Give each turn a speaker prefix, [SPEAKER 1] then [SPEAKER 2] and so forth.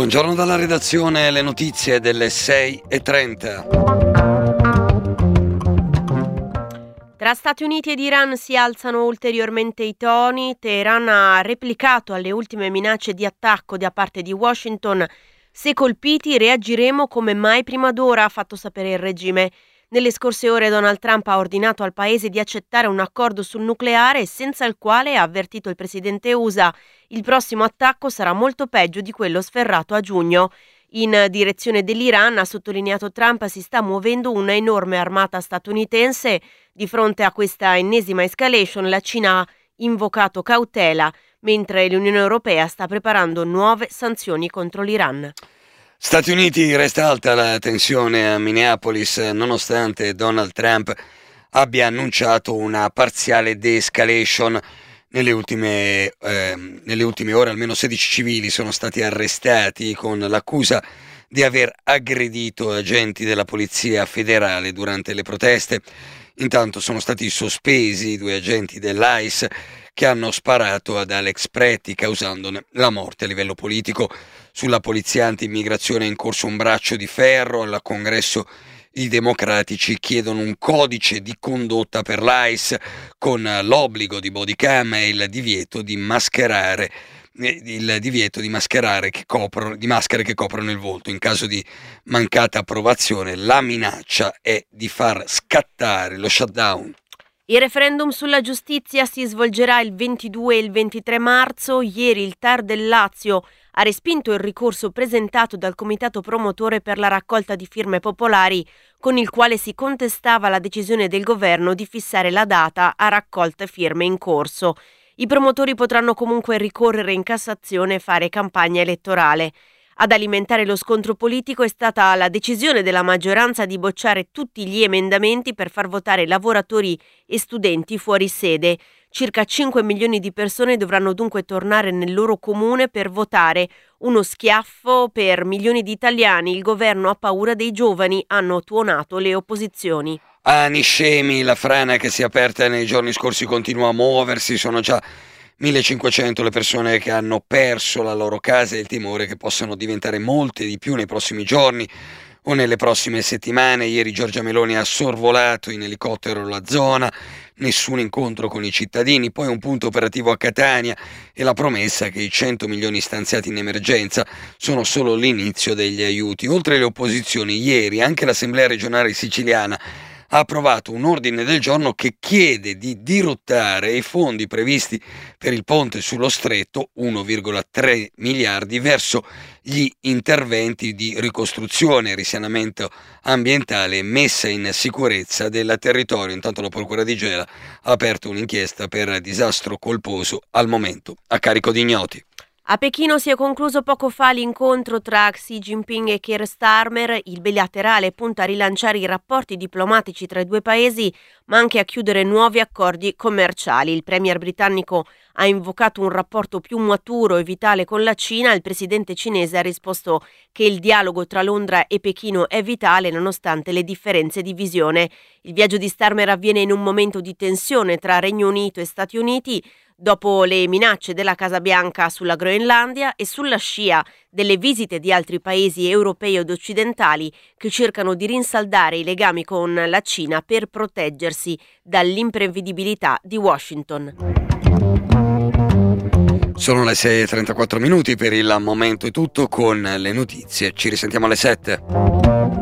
[SPEAKER 1] Buongiorno dalla redazione, le notizie delle 6:30.
[SPEAKER 2] Tra Stati Uniti ed Iran si alzano ulteriormente i toni. Teheran ha replicato alle ultime minacce di attacco da parte di Washington. Se colpiti reagiremo come mai prima d'ora, ha fatto sapere il regime. Nelle scorse ore Donald Trump ha ordinato al paese di accettare un accordo sul nucleare, senza il quale, ha avvertito il presidente USA, il prossimo attacco sarà molto peggio di quello sferrato a giugno. In direzione dell'Iran, ha sottolineato Trump, si sta muovendo una enorme armata statunitense. Di fronte a questa ennesima escalation, la Cina ha invocato cautela, mentre l'Unione Europea sta preparando nuove sanzioni contro l'Iran.
[SPEAKER 1] Stati Uniti, resta alta la tensione a Minneapolis nonostante Donald Trump abbia annunciato una parziale de-escalation. Nelle ultime ore almeno 16 civili sono stati arrestati con l'accusa di aver aggredito agenti della polizia federale durante le proteste. Intanto sono stati sospesi 2 agenti dell'ICE che hanno sparato ad Alex Pretti, causandone la morte. A livello politico, sulla polizia anti-immigrazione è in corso un braccio di ferro. Al Congresso i democratici chiedono un codice di condotta per l'ICE con l'obbligo di body cam e il divieto di maschere che coprono il volto. In caso di mancata approvazione, la minaccia è di far scattare lo shutdown.
[SPEAKER 2] Il referendum sulla giustizia si svolgerà il 22 e il 23 marzo. Ieri il TAR del Lazio ha respinto il ricorso presentato dal comitato promotore per la raccolta di firme popolari, con il quale si contestava la decisione del governo di fissare la data a raccolta firme in corso. I promotori potranno comunque ricorrere in Cassazione e fare campagna elettorale. Ad alimentare lo scontro politico è stata la decisione della maggioranza di bocciare tutti gli emendamenti per far votare lavoratori e studenti fuori sede. Circa 5 milioni di persone dovranno dunque tornare nel loro comune per votare. Uno schiaffo per milioni di italiani. Il governo ha paura dei giovani, hanno tuonato le opposizioni.
[SPEAKER 1] A Niscemi la frana che si è aperta nei giorni scorsi continua a muoversi. Sono già 1500 le persone che hanno perso la loro casa e il timore che possano diventare molte di più nei prossimi giorni o nelle prossime settimane. Ieri Giorgia Meloni ha sorvolato in elicottero la zona, nessun incontro con i cittadini, poi un punto operativo a Catania e la promessa che i 100 milioni stanziati in emergenza sono solo l'inizio degli aiuti. Oltre alle opposizioni, ieri anche l'Assemblea regionale siciliana ha approvato un ordine del giorno che chiede di dirottare i fondi previsti per il ponte sullo stretto, 1,3 miliardi, verso gli interventi di ricostruzione, risanamento ambientale e messa in sicurezza del territorio. Intanto la Procura di Gela ha aperto un'inchiesta per disastro colposo, al momento a carico di ignoti.
[SPEAKER 2] A Pechino si è concluso poco fa l'incontro tra Xi Jinping e Keir Starmer. Il bilaterale punta a rilanciare i rapporti diplomatici tra i due paesi, ma anche a chiudere nuovi accordi commerciali. Il premier britannico ha invocato un rapporto più maturo e vitale con la Cina. Il presidente cinese ha risposto che il dialogo tra Londra e Pechino è vitale nonostante le differenze di visione. Il viaggio di Starmer avviene in un momento di tensione tra Regno Unito e Stati Uniti, dopo le minacce della Casa Bianca sulla Groenlandia e sulla scia delle visite di altri paesi europei ed occidentali che cercano di rinsaldare i legami con la Cina per proteggersi dall'imprevedibilità di Washington.
[SPEAKER 1] Sono le 6:34 minuti, per il momento è tutto con le notizie, ci risentiamo alle 7.